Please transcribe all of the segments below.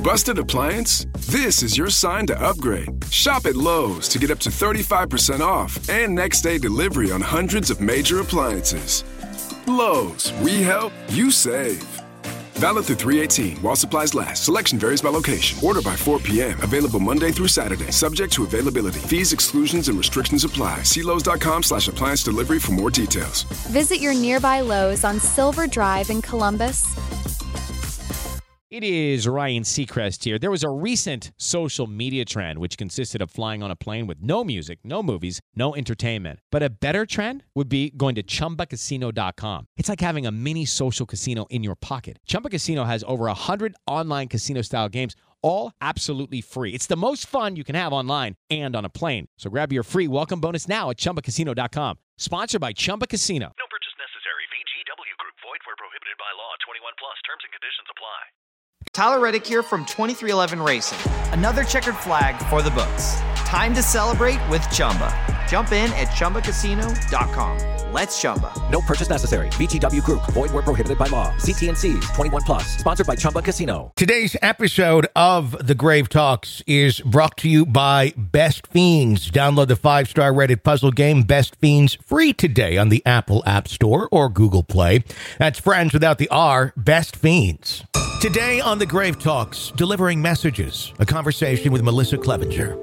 Busted appliance? This is your sign to upgrade. Shop at Lowe's to get up to 35% off and next day delivery on hundreds of major appliances. Lowe's, we help, you save. Valid through 3/18 while supplies last. Selection varies by location. Order by 4 p.m. Available Monday through Saturday. Subject to availability. Fees, exclusions, and restrictions apply. See Lowes.com/appliance delivery for more details. Visit your nearby Lowe's on Silver Drive in Columbus. It is Ryan Seacrest here. There was a recent social media trend which consisted of flying on a plane with no music, no movies, no entertainment. But a better trend would be going to ChumbaCasino.com. It's like having a mini social casino in your pocket. Chumba Casino has over 100 online casino-style games, all absolutely free. It's the most fun you can have online and on a plane. So grab your free welcome bonus now at ChumbaCasino.com. Sponsored by Chumba Casino. No purchase necessary. VGW Group. Void where prohibited by law. 21 plus. Terms and conditions apply. Tyler Reddick here from 2311 Racing. Another checkered flag for the books. Time to celebrate with Chumba. Jump in at ChumbaCasino.com. Let's Chumba. No purchase necessary. VGW Group. Void where prohibited by law. See T&Cs. 21 plus. Sponsored by Chumba Casino. Today's episode of The Grave Talks is brought to you by Best Fiends. Download the 5-star rated puzzle game Best Fiends free today on the Apple App Store or Google Play. That's friends without the R, Best Fiends. Today on The Grave Talks, delivering messages, a conversation with Melissa Clevenger.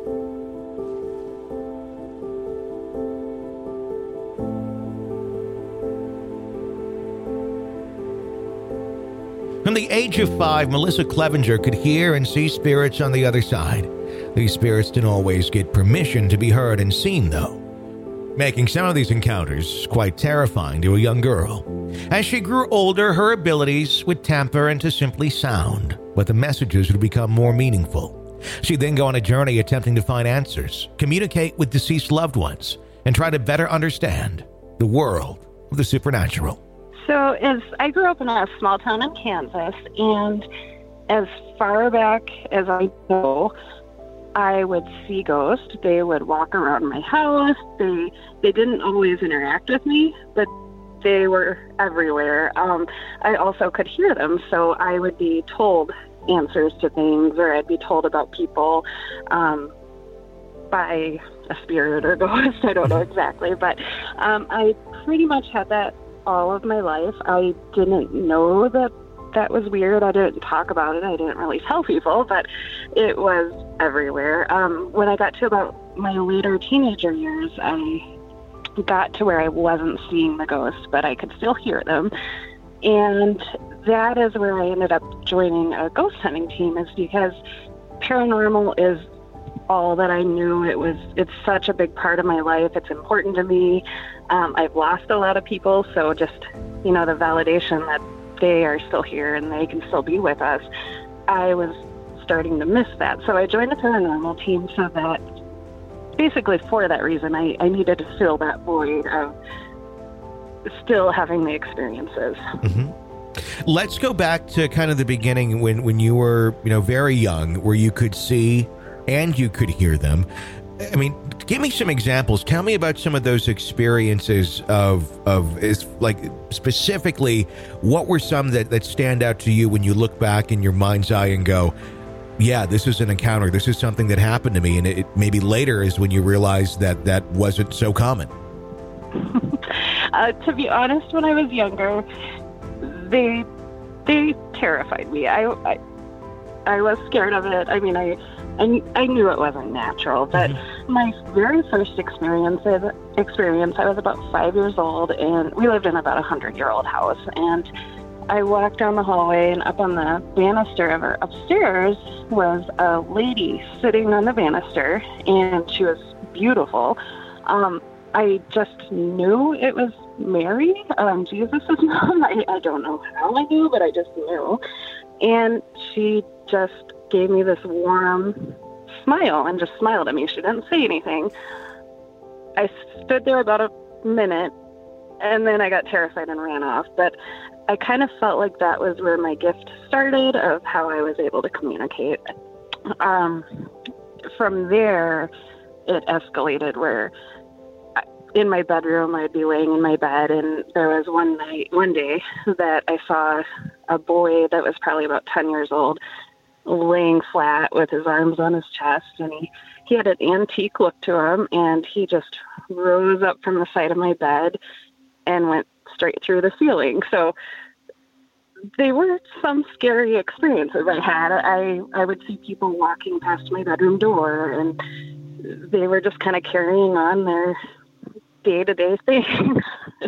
From the age of 5, Melissa Clevenger could hear and see spirits on the other side. These spirits didn't always get permission to be heard and seen, though, making some of these encounters quite terrifying to a young girl. As she grew older, her abilities would temper into simply sound, but the messages would become more meaningful. She'd then go on a journey attempting to find answers, communicate with deceased loved ones, and try to better understand the world of the supernatural. So I grew up in a small town in Kansas, and as far back as I know, I would see ghosts. They would walk around my house. They didn't always interact with me, but they were everywhere. I also could hear them, so I would be told answers to things, or I'd be told about people by a spirit or ghost. I don't know exactly, but I pretty much had that all of my life. I didn't know that was weird. I didn't talk about it. I didn't really tell people, but it was everywhere. When I got to about my later teenager years, I got to where I wasn't seeing the ghosts, but I could still hear them. And that is where I ended up joining a ghost hunting team, is because paranormal is all that I knew. It's such a big part of my life. It's important to me. I've lost a lot of people, so just, the validation that they are still here and they can still be with us, I was starting to miss that. So I joined the paranormal team so that, basically for that reason, I needed to fill that void of still having the experiences. Mm-hmm. Let's go back to kind of the beginning when you were, very young, where you could see and you could hear them. I mean, give me some examples. Tell me about some of those experiences of specifically, what were some that stand out to you when you look back in your mind's eye and go, yeah, this is an encounter. This is something that happened to me. And it maybe later is when you realize that wasn't so common. To be honest, when I was younger, they terrified me. I was scared of it. I mean, I knew it wasn't natural, but my very first experience, I was about 5 years old, and we lived in about 100-year-old house, and I walked down the hallway, and up on the banister of our upstairs was a lady sitting on the banister, and she was beautiful. I just knew it was Mary, Jesus' mom. I don't know how I knew, but I just knew. And she just gave me this warm smile and just smiled at me. She didn't say anything. I stood there about a minute, and then I got terrified and ran off. But I kind of felt like that was where my gift started, of how I was able to communicate. From there, it escalated where in my bedroom, I'd be laying in my bed, and there was one day that I saw a boy that was probably about 10 years old laying flat with his arms on his chest, and he had an antique look to him, and he just rose up from the side of my bed and went straight through the ceiling. So they were some scary experiences I had. I would see people walking past my bedroom door, and they were just kind of carrying on their day-to-day things.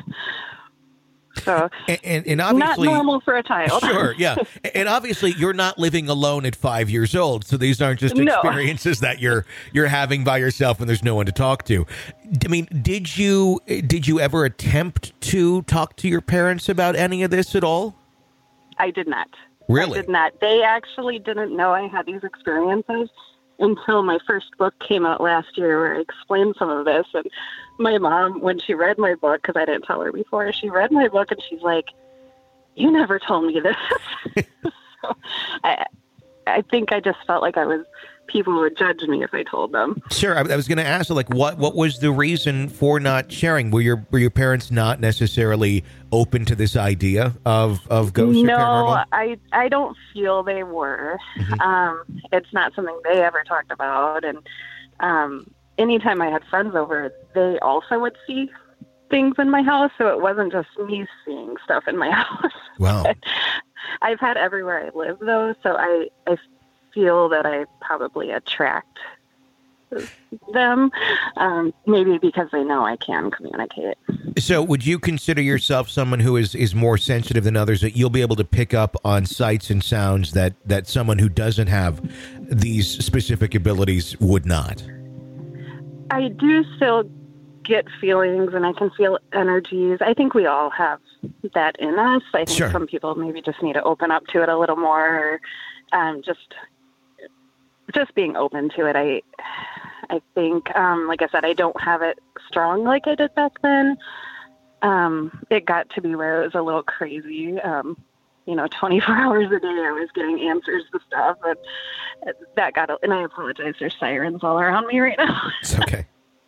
So, and obviously, not normal for a child. Sure, yeah. And obviously, you're not living alone at 5 years old, so these aren't just experiences that you're having by yourself when there's no one to talk to. I mean, did you ever attempt to talk to your parents about any of this at all? I did not. Really? I did not. They actually didn't know I had these experiences until my first book came out last year, where I explained some of this. And my mom, when she read my book, because I didn't tell her before, she read my book and she's like, "You never told me this." So I think I just felt like people would judge me if I told them. Sure. I was going to ask, like, what was the reason for not sharing? Were your parents not necessarily open to this idea of ghosts or paranormal? No, I don't feel they were. Mm-hmm. It's not something they ever talked about. And anytime I had friends over, they also would see things in my house. So it wasn't just me seeing stuff in my house. Wow. I've had everywhere I live, though, so I feel that I probably attract them, maybe because they know I can communicate. So would you consider yourself someone who is more sensitive than others, that you'll be able to pick up on sights and sounds that someone who doesn't have these specific abilities would not? I do still get feelings, and I can feel energies. I think we all have that in us. I think Sure. Some people maybe just need to open up to it a little more, or just being open to it. I think, like I said, I don't have it strong like I did back then. It got to be where it was a little crazy. 24 hours a day I was getting answers to stuff, and that got, and I apologize, there's sirens all around me right now. It's okay.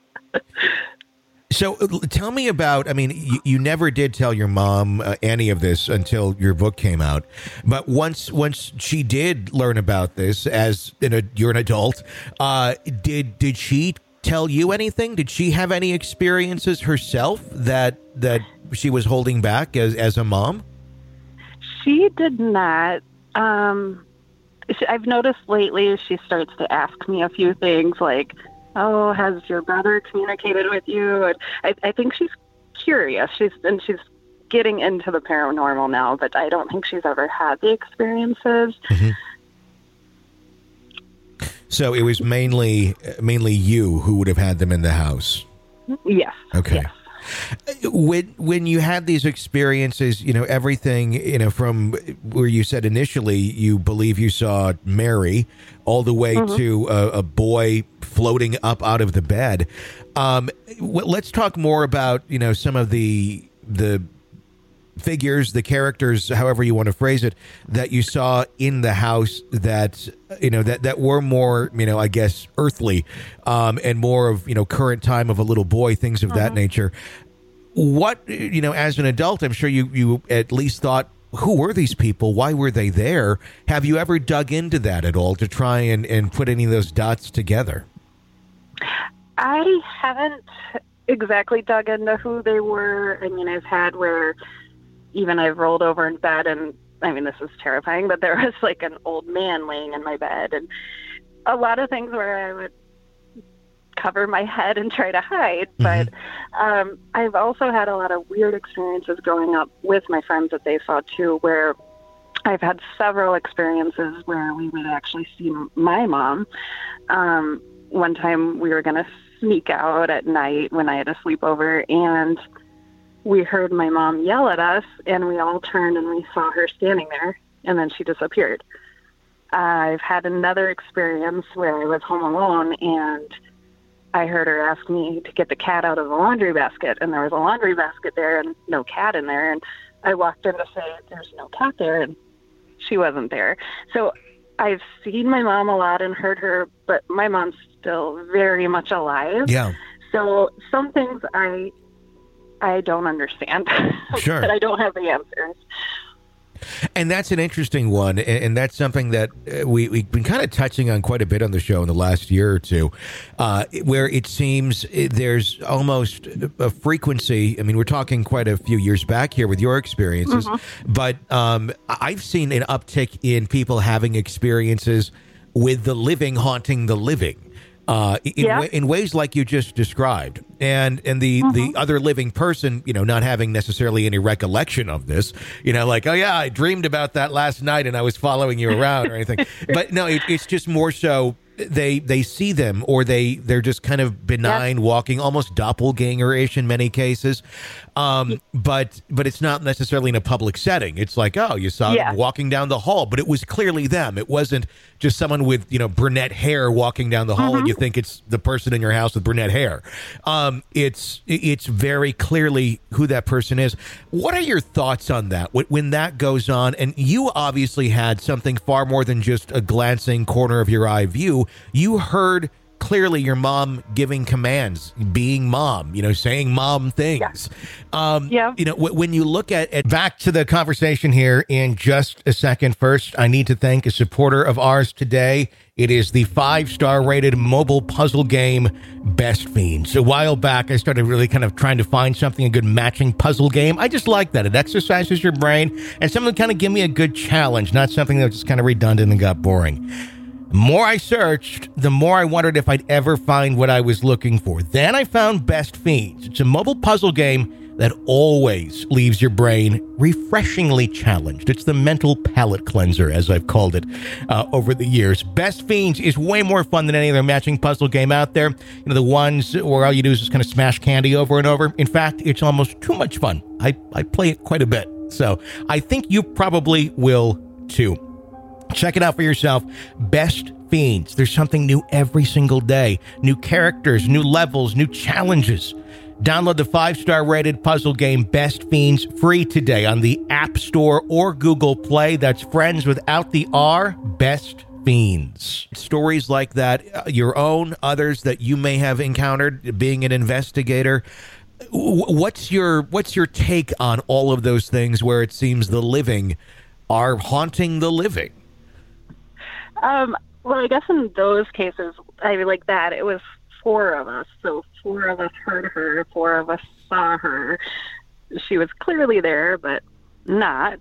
So tell me about, I mean, you never did tell your mom any of this until your book came out. But once she did learn about this, you're an adult, did she tell you anything? Did she have any experiences herself that she was holding back as a mom? She did not. I've noticed lately she starts to ask me a few things like, "Oh, has your brother communicated with you?" And I think she's curious. She's getting into the paranormal now, but I don't think she's ever had the experiences. Mm-hmm. So it was mainly you who would have had them in the house. Yes. Okay. Yes. When you had these experiences, everything, from where you said initially you believe you saw Mary all the way Mm-hmm. to a boy floating up out of the bed. Let's talk more about, some of the figures, the characters, however you want to phrase it, that you saw in the house that were more, I guess, earthly, and more of, current time of a little boy, things of that nature. What, as an adult, I'm sure you at least thought, who were these people? Why were they there? Have you ever dug into that at all to try and put any of those dots together? I haven't exactly dug into who they were. I mean, I've had where even I've rolled over in bed, and I mean, this is terrifying, but there was like an old man laying in my bed, and a lot of things where I would cover my head and try to hide. But I've also had a lot of weird experiences growing up with my friends that they saw too, where I've had several experiences where we would actually see my mom. One time we were going to sneak out at night when I had a sleepover, and we heard my mom yell at us, and we all turned and we saw her standing there, and then she disappeared. I've had another experience where I was home alone, and I heard her ask me to get the cat out of the laundry basket, and there was a laundry basket there and no cat in there. And I walked in to say, "There's no cat there," and she wasn't there. So I've seen my mom a lot and heard her, but my mom's still very much alive. Yeah. So some things I don't understand. Sure. But I don't have the answers. And that's an interesting one, and that's something that we've been kind of touching on quite a bit on the show in the last year or two, where it seems there's almost a frequency. I mean, we're talking quite a few years back here with your experiences, but I've seen an uptick in people having experiences with the living haunting the living. In ways like you just described, and the other living person, not having necessarily any recollection of this, like, oh yeah, I dreamed about that last night and I was following you around or anything. But no, it's just more so they see them, or they're just kind of benign, walking, almost doppelganger-ish in many cases. But it's not necessarily in a public setting. It's like, oh, you saw them walking down the hall, but it was clearly them. It wasn't just someone with, brunette hair walking down the hall and you think it's the person in your house with brunette hair. It's very clearly who that person is. What are your thoughts on that when that goes on? And you obviously had something far more than just a glancing corner of your eye view. You heard clearly your mom giving commands, being mom, saying mom things. When you look at back to the conversation here in just a second. First, I need to thank a supporter of ours today. It is the 5-star rated mobile puzzle game Best Fiends. A while back, I started really kind of trying to find something, a good matching puzzle game. I just like that. It exercises your brain and something to kind of give me a good challenge, not something that was just kind of redundant and got boring. The more I searched, the more I wondered if I'd ever find what I was looking for. Then I found Best Fiends. It's a mobile puzzle game that always leaves your brain refreshingly challenged. It's the mental palate cleanser, as I've called it over the years. Best Fiends is way more fun than any other matching puzzle game out there. The ones where all you do is just kind of smash candy over and over. In fact, it's almost too much fun. I play it quite a bit. So I think you probably will too. Check it out for yourself. Best Fiends. There's something new every single day. New characters, new levels, new challenges. Download the 5-star rated puzzle game Best Fiends free today on the App Store or Google Play. That's friends without the R. Best Fiends. Stories like that, your own, others that you may have encountered being an investigator. What's your take on all of those things where it seems the living are haunting the living? Well, I guess in those cases, like that, it was 4 of us. So 4 of us heard her, 4 of us saw her. She was clearly there, but not.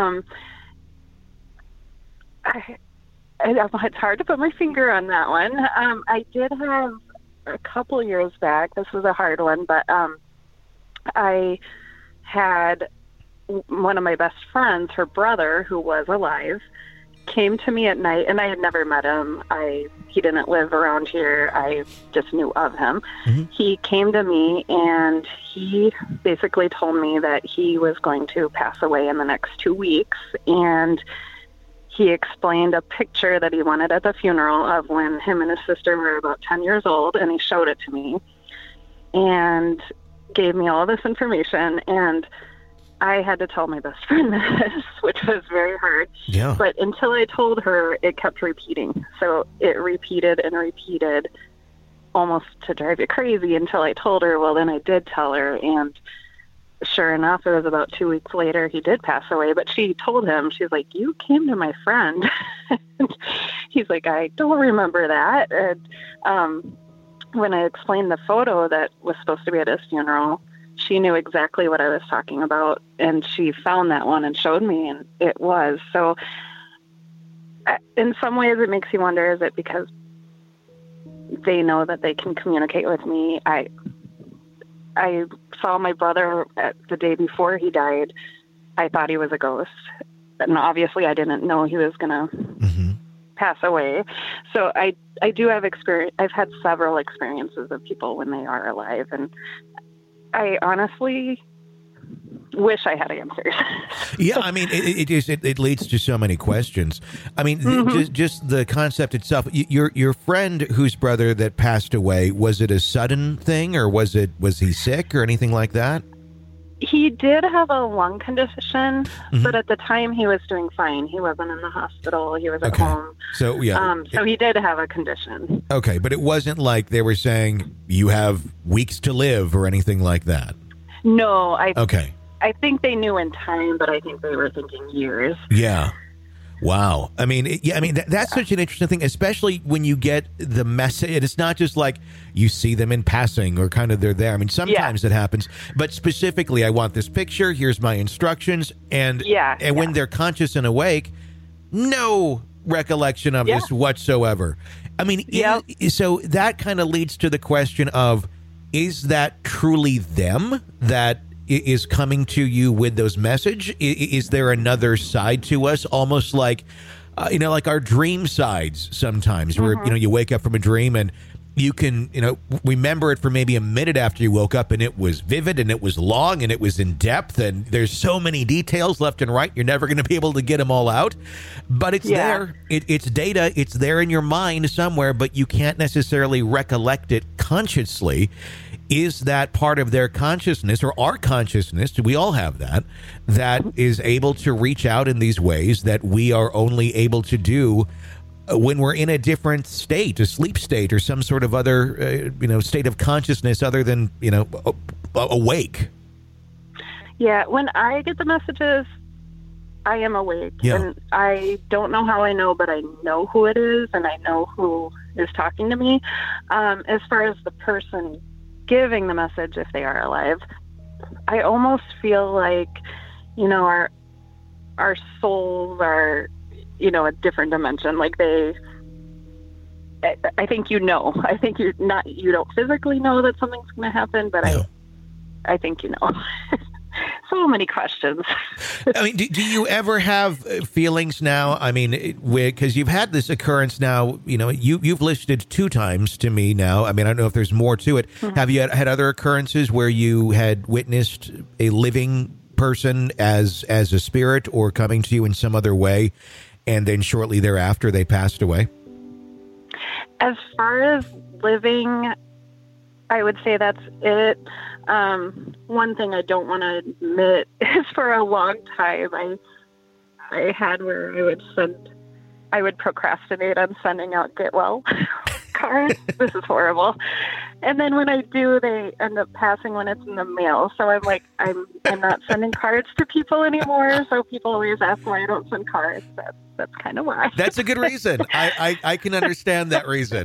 It's hard to put my finger on that one. I did have a couple years back, this was a hard one, but I had one of my best friends, her brother, who was alive, came to me at night, and I had never met him. He didn't live around here. I just knew of him. He came to me, and he basically told me that he was going to pass away in the next 2 weeks, and he explained a picture that he wanted at the funeral of when him and his sister were about 10 years old, and he showed it to me and gave me all this information, and I had to tell my best friend this, which was very hard. Yeah. But until I told her, it kept repeating. So it repeated and repeated almost to drive you crazy until I told her. Well, then I did tell her. And sure enough, it was about 2 weeks later, he did pass away. But she told him, she's like, you came to my friend. He's like, I don't remember that. And when I explained the photo that was supposed to be at his funeral, she knew exactly what I was talking about, and she found that one and showed me, and it was. So in some ways it makes you wonder, is it because they know that they can communicate with me? I saw my brother the day before he died. I thought he was a ghost, and obviously I didn't know he was going to pass away. So I do have experience. I've had several experiences of people when they are alive, and I honestly wish I had answers. Yeah, I mean, it leads to so many questions. I mean, just the concept itself. Your friend whose brother that passed away, was it a sudden thing, or was he sick or anything like that? He did have a lung condition, but at the time he was doing fine. He wasn't in the hospital. He was at home. So, yeah. So he did have a condition. Okay, but it wasn't like they were saying you have weeks to live or anything like that? No. Okay. I think they knew in time, but I think they were thinking years. Yeah. Wow. I mean, that's such an interesting thing, especially when you get the message. It's not just like you see them in passing or kind of they're there. I mean, sometimes it happens, but specifically, I want this picture. Here's my instructions. And when they're conscious and awake, no recollection of this whatsoever. I mean, so that kind of leads to the question of, is that truly them that is coming to you with those message? Is there another side to us, almost like, like our dream sides sometimes, where, you wake up from a dream and you can, remember it for maybe a minute after you woke up, and it was vivid and it was long and it was in depth, and there's so many details left and right. You're never going to be able to get them all out, but it's there. It's data. It's there in your mind somewhere, but you can't necessarily recollect it consciously. Is that part of their consciousness, or our consciousness, we all have that is able to reach out in these ways that we are only able to do when we're in a different state, a sleep state, or some sort of other, state of consciousness other than, awake? Yeah, when I get the messages, I am awake. Yeah. And I don't know how I know, but I know who it is, and I know who is talking to me. As far as the person giving the message, if they are alive, I almost feel like, our souls are, a different dimension. Like I think I think you don't physically know that something's going to happen, but I think So many questions. I mean, do you ever have feelings now? I mean, because you've had this occurrence now, you've listed 2 times to me now. I mean, I don't know if there's more to it. Mm-hmm. Have you had other occurrences where you had witnessed a living person as a spirit or coming to you in some other way, and then shortly thereafter they passed away? As far as living, I would say that's it. One thing I don't want to admit is for a long time I had where I would procrastinate on sending out get well cards. This is horrible. And then when I do, they end up passing when it's in the mail. So I'm like, I'm not sending cards to people anymore. So people always ask why I don't send cards. That's kind of why. That's a good reason. I can understand that reason.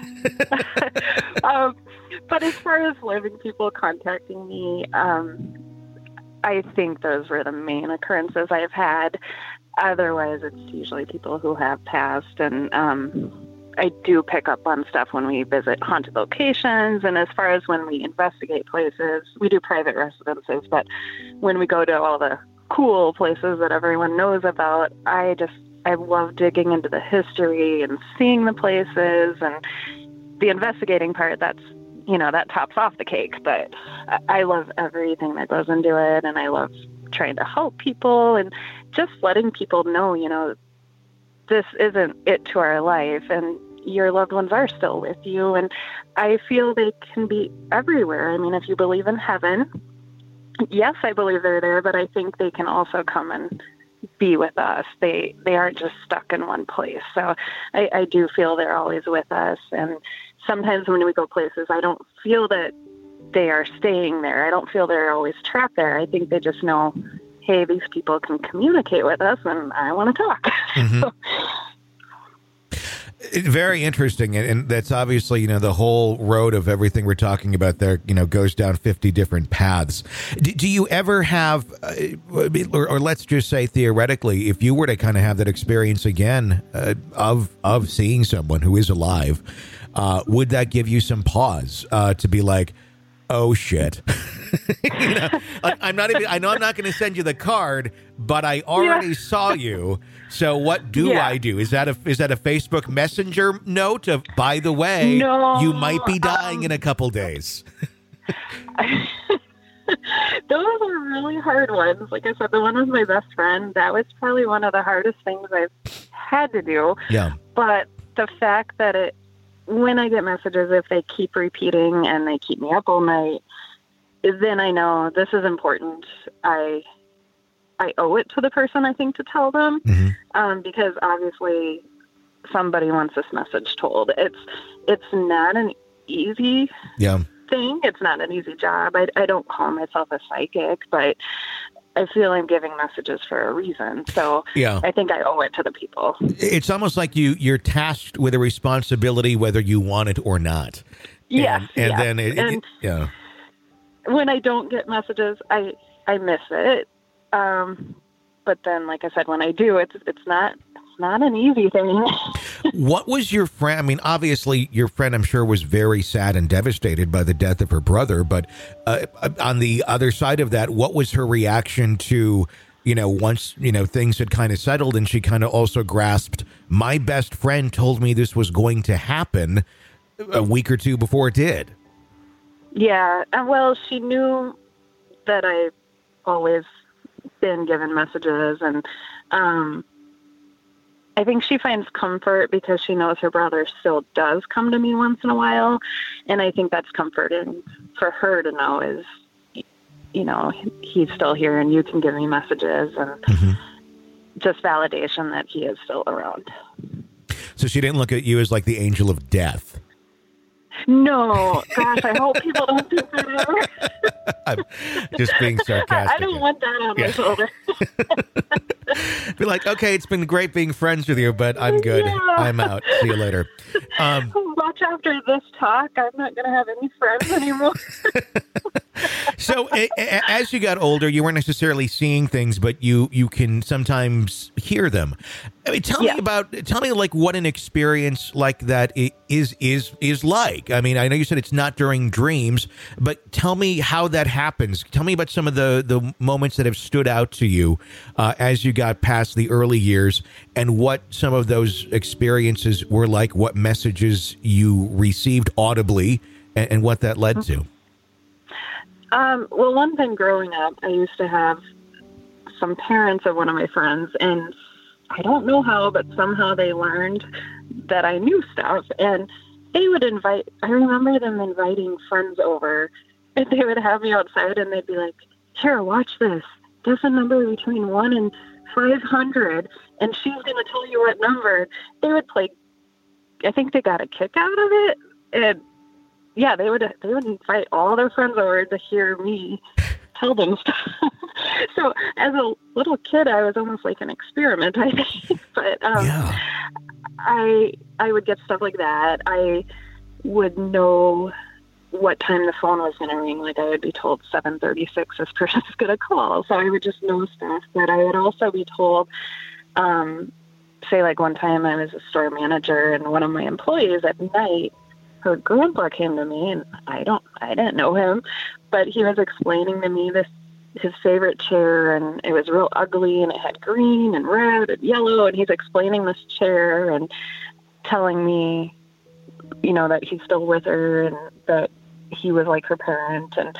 But as far as living people contacting me, I think those were the main occurrences I've had. Otherwise, it's usually people who have passed. And I do pick up on stuff when we visit haunted locations. And as far as when we investigate places, we do private residences. But when we go to all the cool places that everyone knows about, I love digging into the history and seeing the places. And the investigating part, that tops off the cake, but I love everything that goes into it, and I love trying to help people and just letting people know, this isn't it to our life, and your loved ones are still with you, and I feel they can be everywhere. I mean, if you believe in heaven, yes, I believe they're there, but I think they can also come and be with us. They aren't just stuck in one place. So I do feel they're always with us, and sometimes when we go places, I don't feel that they are staying there. I don't feel they're always trapped there. I think they just know, hey, these people can communicate with us, and I want to talk. Mm-hmm. Very interesting, and that's obviously, the whole road of everything we're talking about there, goes down 50 different paths. Do you ever have, or let's just say theoretically, if you were to kind of have that experience again of seeing someone who is alive, would that give you some pause to be like, oh shit? I know I'm not going to send you the card, but I already saw you. So what do I do? Is that a Facebook Messenger note of, by the way, you might be dying in a couple days? Those are really hard ones. Like I said, the one with my best friend, that was probably one of the hardest things I've had to do. Yeah. But the fact that when I get messages, if they keep repeating and they keep me up all night, then I know this is important. I owe it to the person, I think, to tell them, because obviously somebody wants this message told. It's not an easy thing. It's not an easy job. I don't call myself a psychic, but I feel I'm giving messages for a reason. So Yeah. I think I owe it to the people. It's almost like you're tasked with a responsibility whether you want it or not. Yes. And yes. then And yeah. when I don't get messages, I miss it. But then, like I said, when I do, it's not an easy thing. What was your friend? I mean, obviously, your friend, I'm sure, was very sad and devastated by the death of her brother. But on the other side of that, what was her reaction to, once, things had kind of settled and she kind of also grasped, my best friend told me this was going to happen a week or two before it did? Yeah. Well, she knew that I always been given messages, and I think she finds comfort because she knows her brother still does come to me once in a while, and I think that's comforting for her to know is, he's still here and you can give me messages, and just validation that he is still around. So she didn't look at you as like the angel of death. No, gosh, I hope people don't think that ever. I'm just being sarcastic. I don't want that on my shoulder. Be like, okay, it's been great being friends with you, but I'm good. Yeah. I'm out. See you later. Watch after this talk. I'm not going to have any friends anymore. So as you got older, you weren't necessarily seeing things, but you can sometimes hear them. I mean, tell me like what an experience like that is like. I mean, I know you said it's not during dreams, but tell me how that happens. Tell me about some of the moments that have stood out to you as you got past the early years, and what some of those experiences were like, what messages you received audibly, and what that led to. Well, one thing growing up, I used to have some parents of one of my friends, and I don't know how, but somehow they learned that I knew stuff, and they would I remember them inviting friends over, and they would have me outside, and they'd be like, here, watch this. There's a number between 1 and 500, and she's going to tell you what number. They would play, I think they got a kick out of it, and yeah, they would invite all their friends over to hear me tell them stuff. So as a little kid, I was almost like an experiment, I think. But I would get stuff like that. I would know what time the phone was going to ring. Like I would be told 7:36, this person's going to call. So I would just know stuff. But I would also be told, say like one time I was a store manager, and one of my employees at night, her grandpa came to me, and I didn't know him, but he was explaining to me his favorite chair, and it was real ugly, and it had green and red and yellow, and he's explaining this chair and telling me, that he's still with her and that he was like her parent. And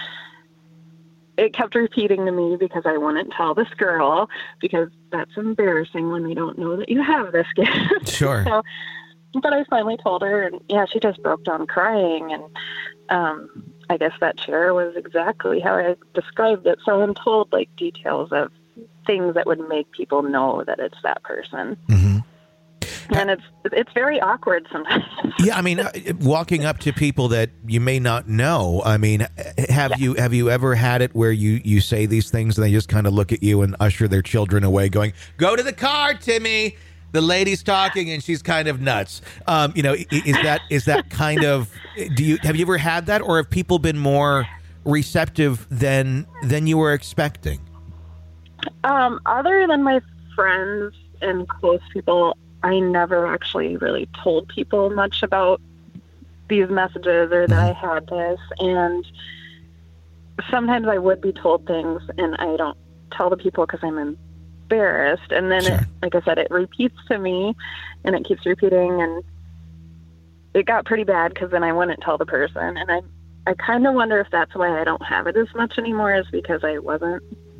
it kept repeating to me because I wouldn't tell this girl, because that's embarrassing when they don't know that you have this gift. Sure. So, but I finally told her, and yeah, she just broke down crying, and I guess that chair was exactly how I described it. So I'm told like details of things that would make people know that it's that person. Mm-hmm. And it's very awkward sometimes. Yeah, I mean, walking up to people that you may not know. I mean, have you ever had it where you say these things and they just kind of look at you and usher their children away, going, "Go to the car, Timmy. The lady's talking and she's kind of nuts." Is that kind of, have you ever had that, or have people been more receptive than you were expecting? Other than my friends and close people, I never actually really told people much about these messages or that I had this. And sometimes I would be told things and I don't tell the people because I'm embarrassed. And then, Sure. like I said, it repeats to me and it keeps repeating. And it got pretty bad because then I wouldn't tell the person. And I kind of wonder if that's why I don't have it as much anymore, is because I wasn't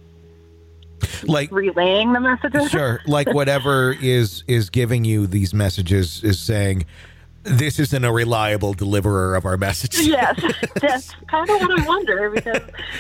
like relaying the messages. Sure. Like whatever is giving you these messages is saying, this isn't a reliable deliverer of our messages. Yes, that's kind of what I wonder, because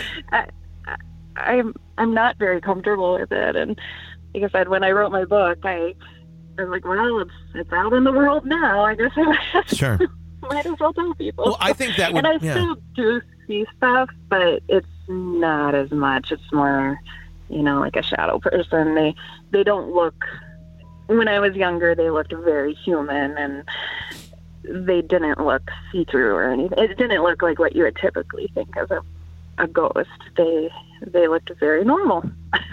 I'm not very comfortable with it. And like I said, when I wrote my book, I was like, well, it's out in the world now. I guess Sure. might as well tell people. Well, I think that would, and I still do see stuff, but it's not as much. It's more like a shadow person. They don't look, when I was younger, they looked very human, and they didn't look see-through or anything. It didn't look like what you would typically think of a ghost. They looked very normal.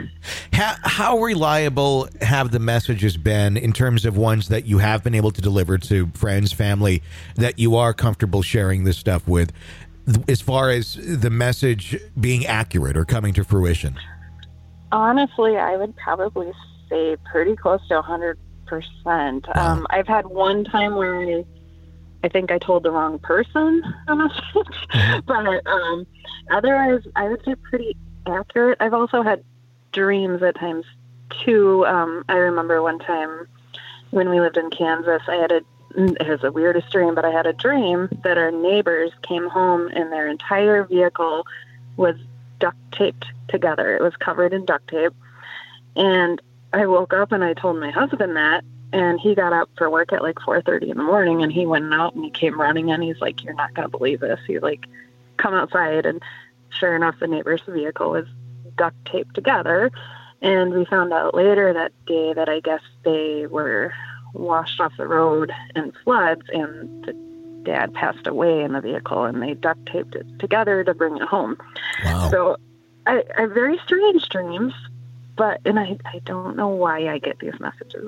How reliable have the messages been in terms of ones that you have been able to deliver to friends, family, that you are comfortable sharing this stuff with, as far as the message being accurate or coming to fruition? Honestly, I would probably say pretty close to 100%. Wow. I've had one time where I think I told the wrong person a message, but otherwise I would say pretty accurate. I've also had dreams at times too. I remember one time when we lived in Kansas, it was the weirdest dream, but I had a dream that our neighbors came home and their entire vehicle was duct taped together. It was covered in duct tape. And I woke up and I told my husband that, and he got up for work at like 4:30 in the morning, and he went out and he came running and he's like, "You're not going to believe this." He's like, "Come outside." And sure enough, the neighbor's vehicle was duct taped together. And we found out later that day that I guess they were washed off the road in floods, and the dad passed away in the vehicle, and they duct taped it together to bring it home. Wow. So I have very strange dreams, and I don't know why I get these messages.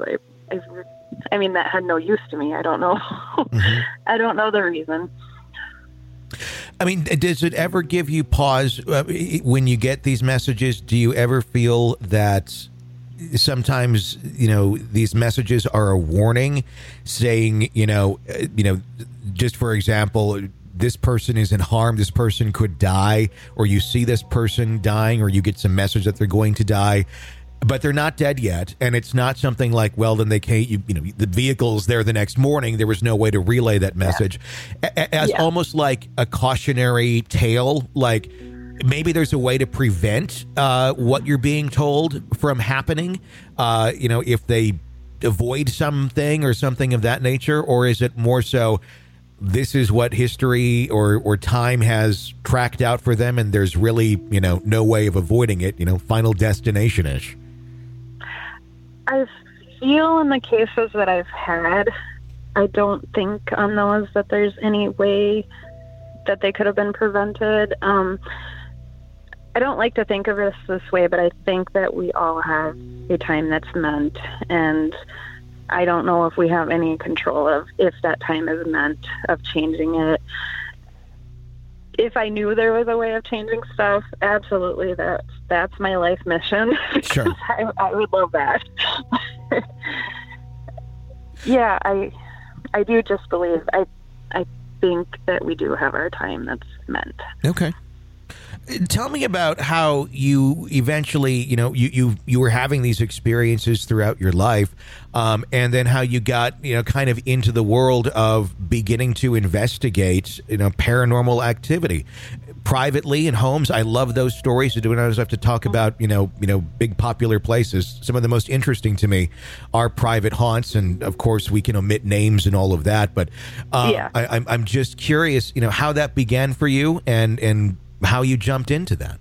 I mean, that had no use to me. I don't know. Mm-hmm. I don't know the reason. I mean, does it ever give you pause when you get these messages? Do you ever feel that sometimes, these messages are a warning saying, just for example, this person is in harm, this person could die, or you see this person dying, or you get some message that they're going to die, but they're not dead yet. And it's not something like, well, then they can't, the vehicle's there the next morning. There was no way to relay that message. As almost like a cautionary tale, like maybe there's a way to prevent what you're being told from happening, if they avoid something or something of that nature, or is it more so this is what history or time has tracked out for them, and there's really, no way of avoiding it, Final Destination-ish? I feel in the cases that I've had, I don't think on those that there's any way that they could have been prevented. I don't like to think of this way, but I think that we all have a time that's meant, and I don't know if we have any control of if that time is meant, of changing it. If I knew there was a way of changing stuff, absolutely, that's my life mission. Sure. I would love that. Yeah, I do just believe, I think that we do have our time that's meant. Okay. Tell me about how you eventually, you were having these experiences throughout your life, and then how you got, kind of into the world of beginning to investigate, paranormal activity privately in homes. I love those stories. I don't always have to talk about, big popular places. Some of the most interesting to me are private haunts, and of course we can omit names and all of that. But I'm just curious, how that began for you, and how you jumped into that.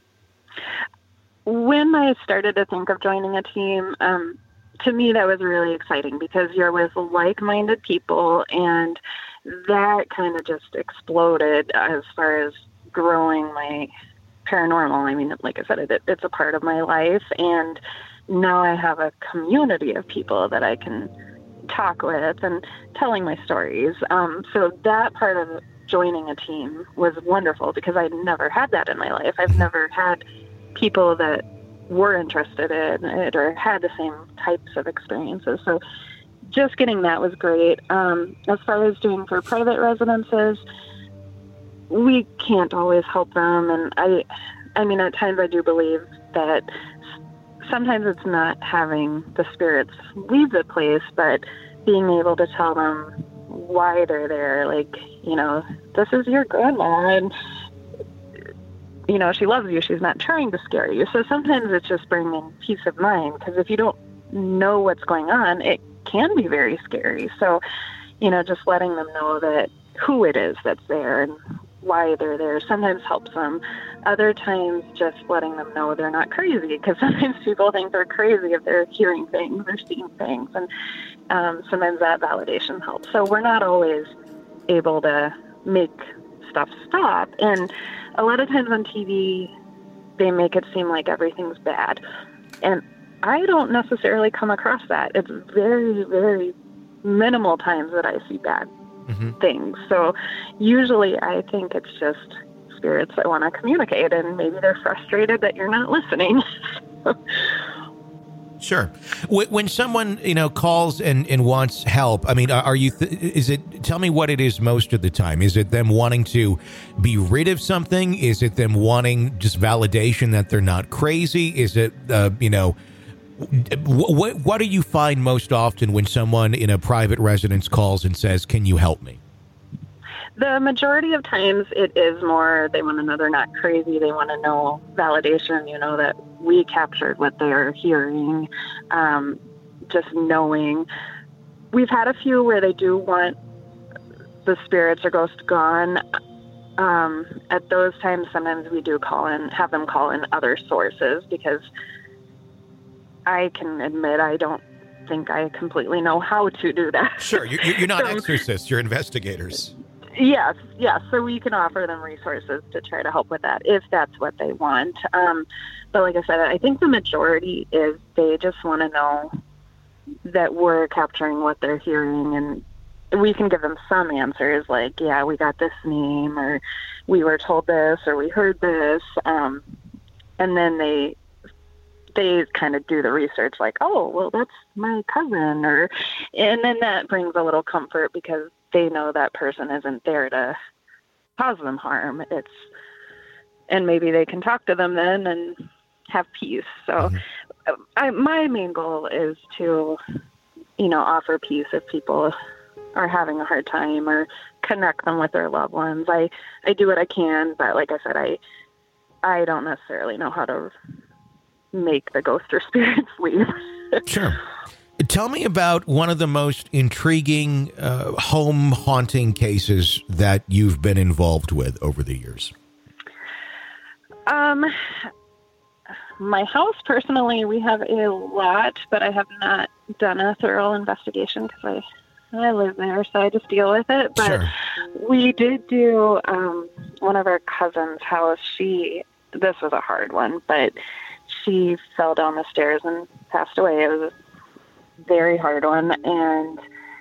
When I started to think of joining a team, to me that was really exciting because you're with like-minded people, and that kind of just exploded as far as growing my paranormal. I mean, like I said, it's a part of my life, and now I have a community of people that I can talk with and telling my stories. So that part of joining a team was wonderful because I never had that in my life. I've never had people that were interested in it or had the same types of experiences. So just getting that was great. As far as doing for private residences, we can't always help them. And I mean, at times I do believe that sometimes it's not having the spirits leave the place, but being able to tell them why they're there. Like, this is your grandma, and, she loves you. She's not trying to scare you. So sometimes it's just bringing peace of mind, because if you don't know what's going on, it can be very scary. So, just letting them know that who it is that's there and why they're there sometimes helps them. Other times, just letting them know they're not crazy, because sometimes people think they're crazy if they're hearing things or seeing things, and sometimes that validation helps. So we're not always able to make stuff stop, and a lot of times on TV, they make it seem like everything's bad, and I don't necessarily come across that. It's very, very minimal times that I see bad things. So usually I think it's just spirits that want to communicate, and maybe they're frustrated that you're not listening. Sure. When someone, calls and wants help, I mean, tell me what it is most of the time. Is it them wanting to be rid of something? Is it them wanting just validation that they're not crazy? Is it, what do you find most often when someone in a private residence calls and says, "Can you help me?" The majority of times it is more they want to know they're not crazy. They want to know validation, that we captured what they're hearing, just knowing. We've had a few where they do want the spirits or ghost gone. At those times, sometimes we do have them call in other sources, because I can admit I don't think I completely know how to do that. Sure. You're not exorcists, you're investigators. Yes. So we can offer them resources to try to help with that if that's what they want. But like I said, I think the majority is they just want to know that we're capturing what they're hearing, and we can give them some answers like, yeah, we got this name, or we were told this, or we heard this. And then they kind of do the research like, oh, well, that's my cousin, and then that brings a little comfort, because they know that person isn't there to cause them harm. And maybe they can talk to them then and have peace. So my main goal is to, offer peace if people are having a hard time, or connect them with their loved ones. I do what I can, but like I said, I don't necessarily know how to make the ghost or spirits leave. Sure. Tell me about one of the most intriguing home haunting cases that you've been involved with over the years. My house, personally, we have a lot, but I have not done a thorough investigation because I live there, so I just deal with it. But sure. We did do one of our cousins' house. This was a hard one, but she fell down the stairs and passed away. It was a very hard one. And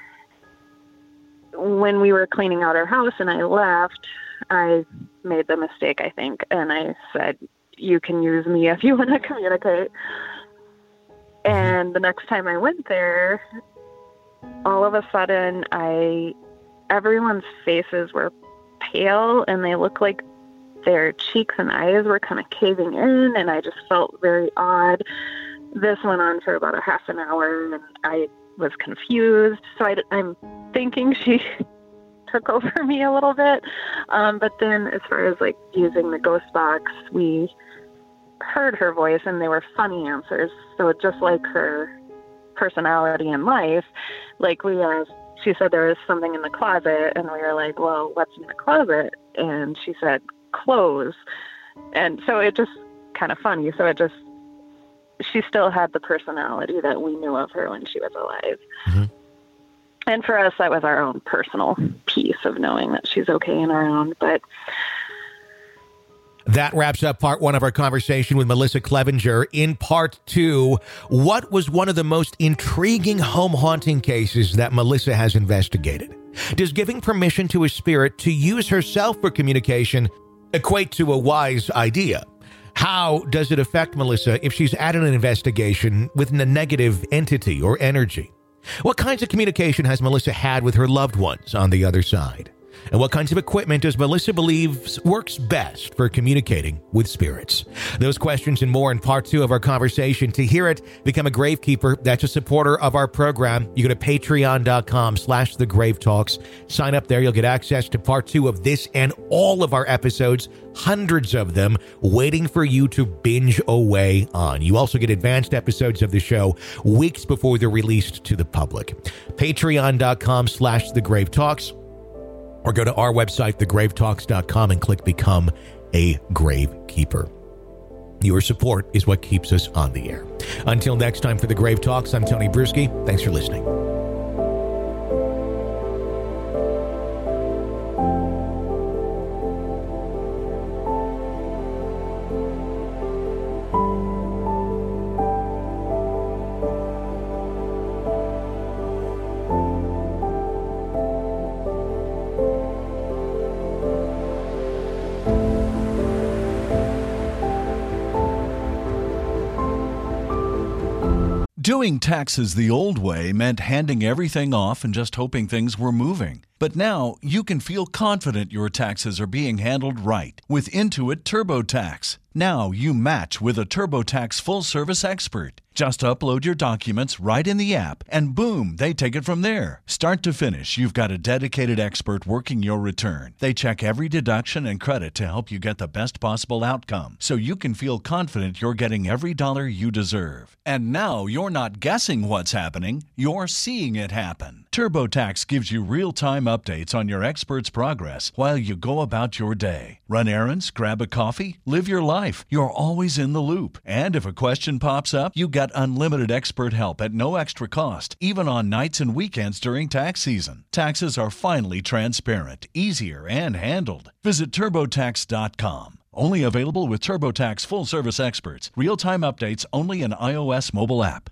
when we were cleaning out our house and I left, I made the mistake, I think. And I said, you can use me if you want to communicate. And the next time I went there, all of a sudden, everyone's faces were pale and they looked like their cheeks and eyes were kind of caving in, and I just felt very odd. This went on for about a half an hour, and I was confused. So I'm thinking she took over me a little bit. But then as far as like using the ghost box, we heard her voice and they were funny answers. So just like her personality in life, like she said there was something in the closet, and we were like, well, what's in the closet? And she said, clothes. And so it just kind of funny. So she still had the personality that we knew of her when she was alive. Mm-hmm. And for us, that was our own personal piece of knowing that she's okay and around. But that wraps up part one of our conversation with Melissa Clevenger. In part two, what was one of the most intriguing home haunting cases that Melissa has investigated? Does giving permission to a spirit to use herself for communication equate to a wise idea? How does it affect Melissa if she's at an investigation with a negative entity or energy? What kinds of communication has Melissa had with her loved ones on the other side? And what kinds of equipment does Melissa believe works best for communicating with spirits? Those questions and more in part two of our conversation. To hear it, become a Gravekeeper. That's a supporter of our program. You go to patreon.com/thegravetalks. Sign up there. You'll get access to part two of this and all of our episodes, hundreds of them, waiting for you to binge away on. You also get advanced episodes of the show weeks before they're released to the public. Patreon.com/thegravetalks. or go to our website, thegravetalks.com, and click Become a Gravekeeper. Your support is what keeps us on the air. Until next time for The Grave Talks, I'm Tony Bruschi. Thanks for listening. Doing taxes the old way meant handing everything off and just hoping things were moving. But now you can feel confident your taxes are being handled right with Intuit TurboTax. Now you match with a TurboTax full-service expert. Just upload your documents right in the app, and boom, they take it from there. Start to finish, you've got a dedicated expert working your return. They check every deduction and credit to help you get the best possible outcome, so you can feel confident you're getting every dollar you deserve. And now you're not guessing what's happening, you're seeing it happen. TurboTax gives you real-time updates on your expert's progress while you go about your day. Run errands, grab a coffee, live your life. You're always in the loop. And if a question pops up, you get unlimited expert help at no extra cost, even on nights and weekends during tax season. Taxes are finally transparent, easier, and handled. Visit TurboTax.com. Only available with TurboTax full-service experts. Real-time updates only in iOS mobile app.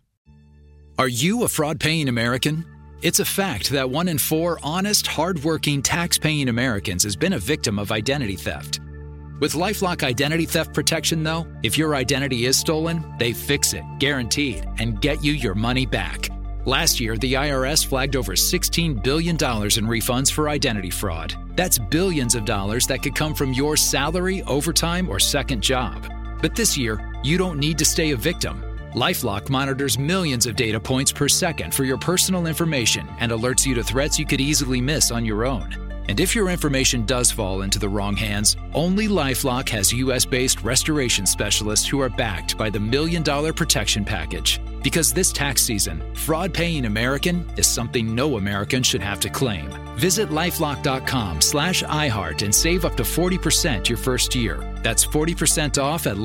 Are you a fraud-paying American? It's a fact that 1 in 4 honest, hard-working, tax-paying Americans has been a victim of identity theft. With LifeLock Identity Theft Protection, though, if your identity is stolen, they fix it, guaranteed, and get you your money back. Last year, the IRS flagged over $16 billion in refunds for identity fraud. That's billions of dollars that could come from your salary, overtime, or second job. But this year, you don't need to stay a victim. LifeLock monitors millions of data points per second for your personal information and alerts you to threats you could easily miss on your own. And if your information does fall into the wrong hands, only LifeLock has U.S.-based restoration specialists who are backed by the $1 Million Protection Package. Because this tax season, fraud-paying American is something no American should have to claim. Visit LifeLock.com/iHeart and save up to 40% your first year. That's 40% off at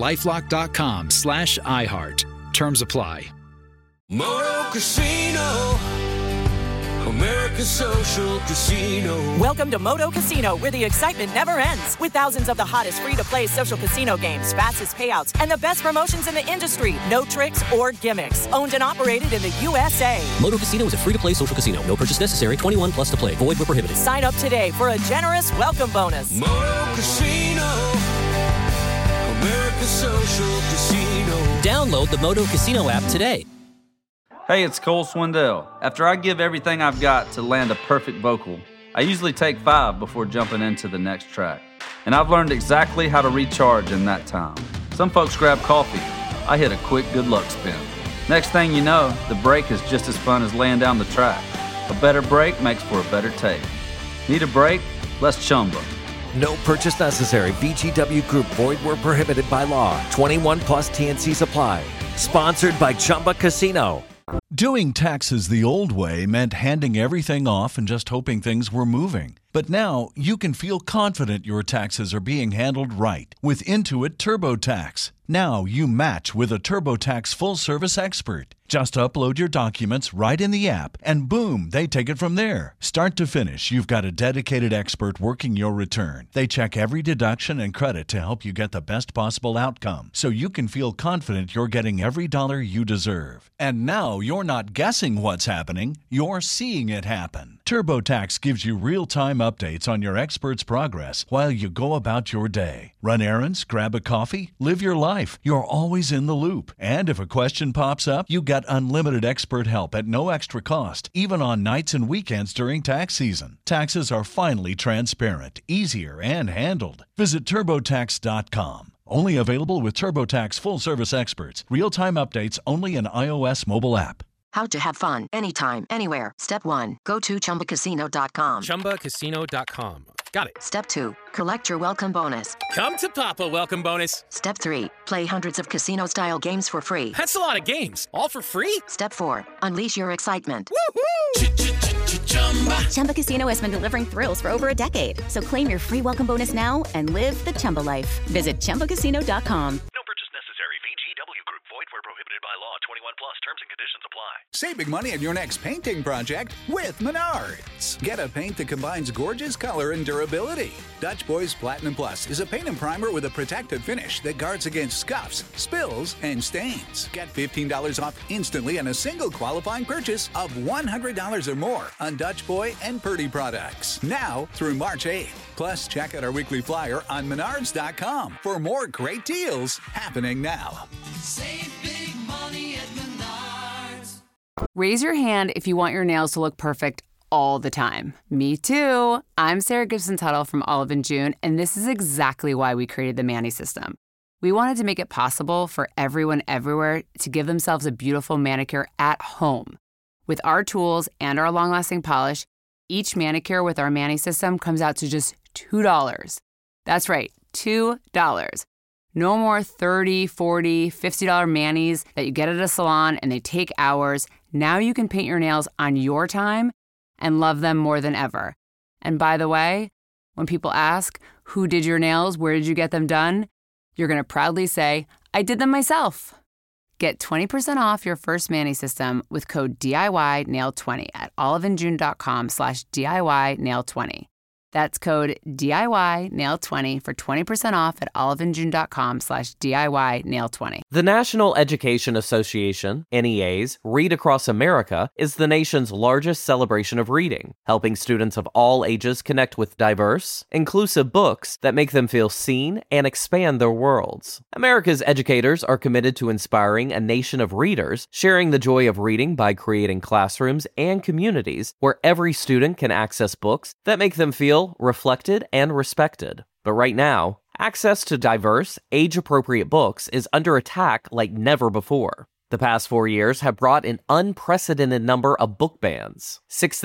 LifeLock.com/iHeart. Terms apply. Moto Casino, America's social casino. Welcome to Moto Casino, where the excitement never ends. With thousands of the hottest free-to-play social casino games, fastest payouts, and the best promotions in the industry. No tricks or gimmicks. Owned and operated in the USA. Moto Casino is a free-to-play social casino. No purchase necessary. 21 plus to play. Void where prohibited. Sign up today for a generous welcome bonus. Moto Casino, America's social casino. Download the Moto Casino app today. Hey, it's Cole Swindell. After I give everything I've got to land a perfect vocal, I usually take 5 before jumping into the next track. And I've learned exactly how to recharge in that time. Some folks grab coffee. I hit a quick good luck spin. Next thing you know, the break is just as fun as laying down the track. A better break makes for a better take. Need a break? Let's Chumba. No purchase necessary. VGW Group. Void where prohibited by law. 21 plus TNCs apply. Sponsored by Chumba Casino. Doing taxes the old way meant handing everything off and just hoping things were moving. But now you can feel confident your taxes are being handled right with Intuit TurboTax. Now you match with a TurboTax full-service expert. Just upload your documents right in the app, and boom, they take it from there. Start to finish, you've got a dedicated expert working your return. They check every deduction and credit to help you get the best possible outcome, so you can feel confident you're getting every dollar you deserve. And now you're not guessing what's happening, you're seeing it happen. TurboTax gives you real-time updates on your expert's progress while you go about your day. Run errands, grab a coffee, live your life. You're always in the loop. And if a question pops up, you get unlimited expert help at no extra cost, even on nights and weekends during tax season. Taxes are finally transparent, easier, and handled. Visit TurboTax.com. Only available with TurboTax full-service experts. Real-time updates only in iOS mobile app. How to have fun anytime, anywhere. Step 1. Go to ChumbaCasino.com. ChumbaCasino.com. Got it. Step 2, collect your welcome bonus. Come to Papa welcome bonus. Step 3, play hundreds of casino-style games for free. That's a lot of games. All for free? Step 4, unleash your excitement. Chumba Casino has been delivering thrills for over a decade. So claim your free welcome bonus now and live the Chumba life. Visit ChumbaCasino.com. No purchase necessary. VGW Group. Void where prohibited by law. 21 plus. Terms and conditions apply. Save big money on your next painting project with Menards. Get a paint that combines gorgeous color and durability. Dutch Boys Platinum Plus is a paint and primer with a protective finish that guards against scuffs, spills, and stains. Get $15 off instantly on a single qualifying purchase of $100 or more on Dutch Boy and Purdy products. Now through March 8th. Plus, check out our weekly flyer on Menards.com for more great deals happening now. Save big money at Menards. Raise your hand if you want your nails to look perfect all the time. Me too. I'm Sarah Gibson Tuttle from Olive & June, and this is exactly why we created the Manny system. We wanted to make it possible for everyone everywhere to give themselves a beautiful manicure at home. With our tools and our long-lasting polish, each manicure with our Manny system comes out to just $2. That's right, $2. No more $30, $40, $50 manis that you get at a salon and they take hours. Now you can paint your nails on your time and love them more than ever. And by the way, when people ask, who did your nails, where did you get them done? You're going to proudly say, I did them myself. Get 20% off your first Manny system with code DIYNail20 at oliveandjune.com/DIYNail20. That's code DIYNail20 for 20% off at oliveandjune.com/DIYNail20. The National Education Association, NEA's Read Across America, is the nation's largest celebration of reading, helping students of all ages connect with diverse, inclusive books that make them feel seen and expand their worlds. America's educators are committed to inspiring a nation of readers, sharing the joy of reading by creating classrooms and communities where every student can access books that make them feel reflected and respected. But right now, access to diverse, age-appropriate books is under attack like never before. The past 4 years have brought an unprecedented number of book bans,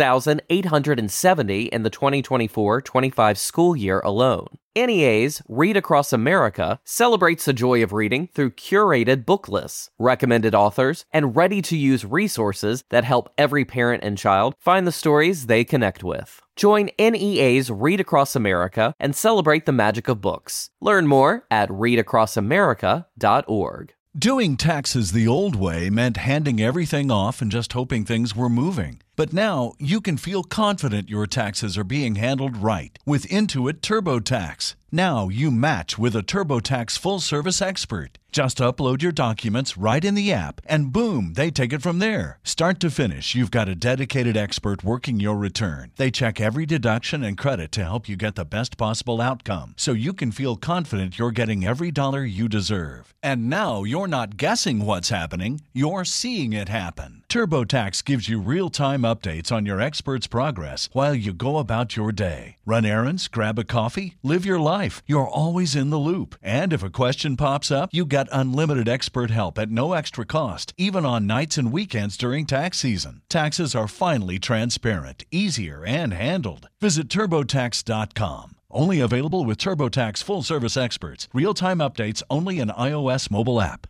6,870 in the 2024-25 school year alone. NEA's Read Across America celebrates the joy of reading through curated book lists, recommended authors, and ready-to-use resources that help every parent and child find the stories they connect with. Join NEA's Read Across America and celebrate the magic of books. Learn more at readacrossamerica.org. Doing taxes the old way meant handing everything off and just hoping things were moving. But now you can feel confident your taxes are being handled right with Intuit TurboTax. Now you match with a TurboTax full-service expert. Just upload your documents right in the app, and boom, they take it from there. Start to finish, you've got a dedicated expert working your return. They check every deduction and credit to help you get the best possible outcome, so you can feel confident you're getting every dollar you deserve. And now you're not guessing what's happening, you're seeing it happen. TurboTax gives you real-time updates on your expert's progress while you go about your day. Run errands, grab a coffee, live your life. You're always in the loop. And if a question pops up, you get unlimited expert help at no extra cost, even on nights and weekends during tax season. Taxes are finally transparent, easier, and handled. Visit TurboTax.com. Only available with TurboTax full-service experts. Real-time updates only in iOS mobile app.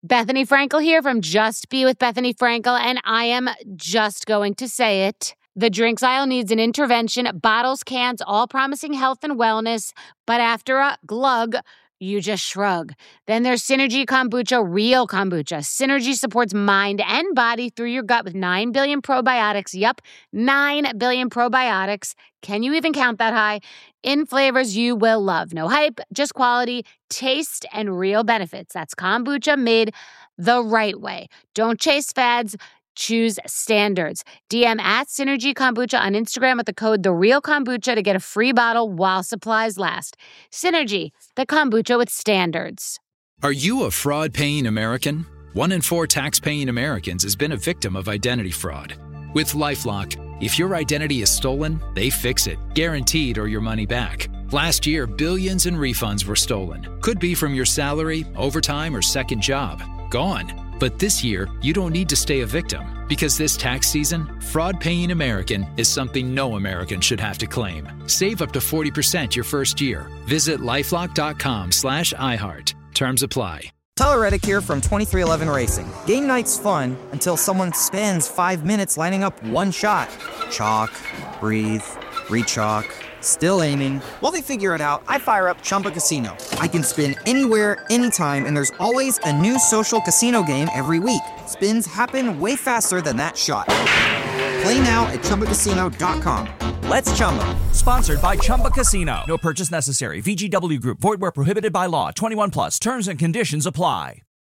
Bethany Frankel here from Just Be with Bethany Frankel, and I am just going to say it. The drinks aisle needs an intervention. Bottles, cans, all promising health and wellness, but after a glug, you just shrug. Then there's Synergy Kombucha, real kombucha. Synergy supports mind and body through your gut with 9 billion probiotics. Yup, 9 billion probiotics. Can you even count that high? In flavors you will love. No hype, just quality, taste, and real benefits. That's kombucha made the right way. Don't chase fads. Choose standards. DM at Synergy Kombucha on Instagram with the code TheRealKombucha to get a free bottle while supplies last. Synergy, the kombucha with standards. Are you a fraud-paying American? 1 in 4 tax-paying Americans has been a victim of identity fraud. With LifeLock, if your identity is stolen, they fix it, guaranteed or your money back. Last year, billions in refunds were stolen. Could be from your salary, overtime, or second job. Gone. But this year, you don't need to stay a victim, because this tax season, fraud-paying American is something no American should have to claim. Save up to 40% your first year. Visit LifeLock.com/iHeart. Terms apply. Tyler Reddick here from 2311 Racing. Game night's fun until someone spends 5 minutes lining up one shot. Chalk, breathe, re-chalk, still aiming. While they figure it out, I fire up Chumba Casino. I can spin anywhere, anytime, and there's always a new social casino game every week. Spins happen way faster than that shot. Play now at ChumbaCasino.com. Let's Chumba. Sponsored by Chumba Casino. No purchase necessary. VGW Group. Void where prohibited by law. 21 plus. Terms and conditions apply.